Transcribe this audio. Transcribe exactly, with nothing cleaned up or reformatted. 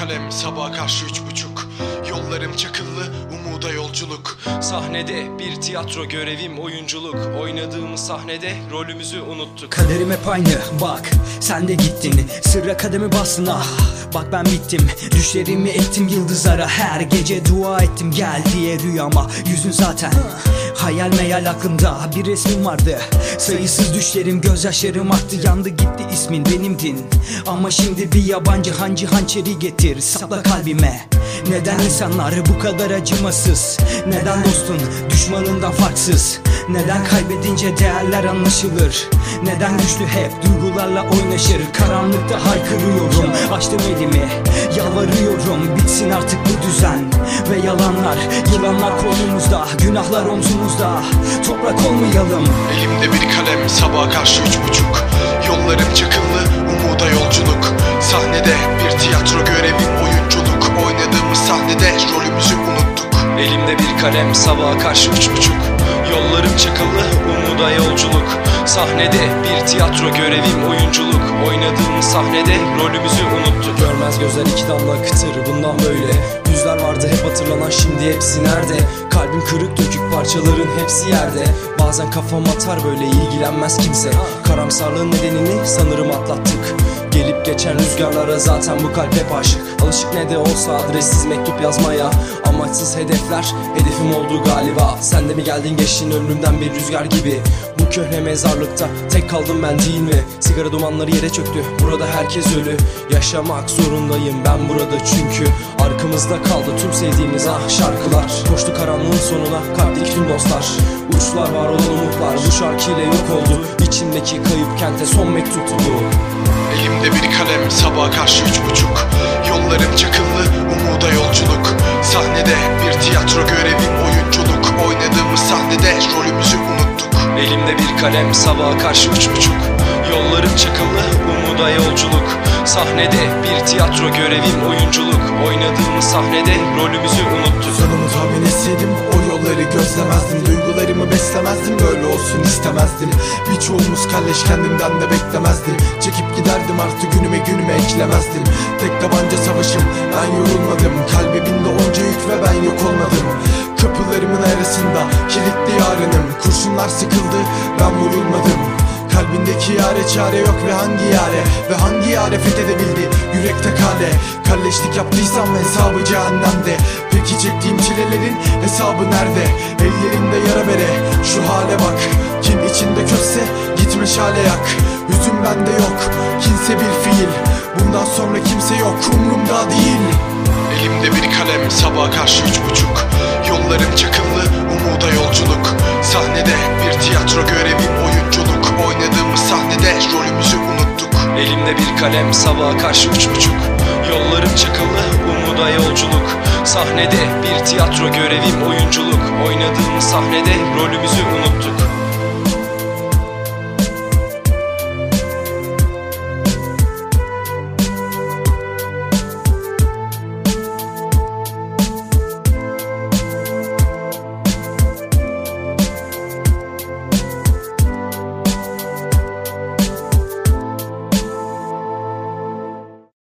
kalem, sabaha karşı üç buçuk. Yollarım çakıllı, umuda yolculuk. Sahnede bir tiyatro görevim oyunculuk. Oynadığımız sahnede rolümüzü unuttuk. Kaderim hep aynı bak, sen de gittin. Sırra kademi bastın ah, bak ben bittim. Düşlerimi ettim yıldızlara, her gece dua ettim gel diye rüyama. Yüzün zaten hayal meyal aklımda, bir resmin vardı. Sayısız düşlerim, gözyaşlarım aktı, yandı gitti ismin benimdin. Ama şimdi bir yabancı hancı hançeri getir, sapla kalbime. Neden insanlar bu kadar acımasız? Neden dostun düşmanından farksız? Neden kaybedince değerler anlaşılır? Neden güçlü hep duygularla oynaşır? Karanlıkta haykırıyorum, açtım elimi, yalvarıyorum bitsin artık bu düzen. Ve yalanlar, yılanlar kolumuzda, günahlar omzumuzda. Toprak olmayalım. Elimde bir kalem, sabaha karşı üç buçuk. Yollarım çakıllı, umuda yolculuk. Sahnede bir tiyatro görevim oyunculuk. Oynadığımız sahnede rolümüzü unuttuk. Elimde bir kalem, sabaha karşı üç buçuk. Yollarım çakıllı, umuda yolculuk. Sahnede bir tiyatro görevim oyunculuk. Oynadığımız sahnede rolümüzü unuttuk. Görmez gözler iki damla kıtır, bundan böyle. Yüzler vardı hep hatırlanan, şimdi hepsi nerede? Kalbim kırık dökük, parçaların hepsi yerde. Bazen kafam atar böyle, ilgilenmez kimse. Karamsarlığın nedenini sanırım atlattık. Gelip geçen rüzgarlara zaten bu kalp hep aşık. Alışık ne de olsa adressiz mektup yazmaya. Amaçsız hedefler hedefim oldu galiba. Sen de mi geldin geçtin ömrümden bir rüzgar gibi. Bu köhne mezarlıkta tek kaldım ben değil mi? Sigara dumanları yere çöktü, burada herkes ölü. Yaşamak zorundayım ben burada çünkü arkamızda kaldı tüm sevdiğimiz ah şarkılar. Koştu karanlığın sonuna kalpteki tüm dostlar. Uçlar var olan umutlar bu şarkıyla yok oldu. İçimdeki kayıp kente son mektuptu bu. Elimde bir kalem, sabaha karşı üç buçuk. Yollarım çakıllı, umuda yolculuk. Sahnede bir tiyatro görevim oyunculuk. Oynadığımız sahnede rolümüzü unuttuk. Elimde bir kalem, sabaha karşı üç buçuk. Yollarım çakıllı, umuda yolculuk. Sahnede bir tiyatro görevim oyunculuk. Oynadığımız sahnede rolümüzü unuttuk. Sonumu tahmin etseydim o yolları gözlemezdim. Duygularımı beslemezdim, böyle olsun istemezdim. Birçoğumuz kalleş, kendimden de beklemezdi. Çekip giderdim artık, günüme günüme eklemezdim. Tek tabanca savaşım, ben yorulmadım. Kalbimde onca yük ve ben yok olmadım. Kapılarımın arasında kilitli yarınım. Kurşunlar sıkıldı, ben vurulmadım. Kalbindeki yare çare yok ve hangi yare ve hangi yare fethedebildi yürekte kale. Kalleşlik yaptıysam hesabı cehennemde. Peki çektiğim çilelerin hesabı nerede? Ellerimde yara bere, şu hale bak. Kin içinde közse git meşale yak. Hüzün bende yok, kinse bir fiil. Bundan sonra kimse yok, umrumda değil. Elimde bir kalem, sabaha karşı üç buçuk. Yollarım çakıllı, umuda yolculuk. Sahnede bir tiyatro görevim oyunculuk. Oynadığımız sahnede rolümüzü unuttuk. Elimde bir kalem, sabaha karşı üç buçuk. Yollarım çakıllı, umuda yolculuk. Sahnede bir tiyatro görevim oyunculuk. Oynadığımız sahnede rolümüzü unuttuk.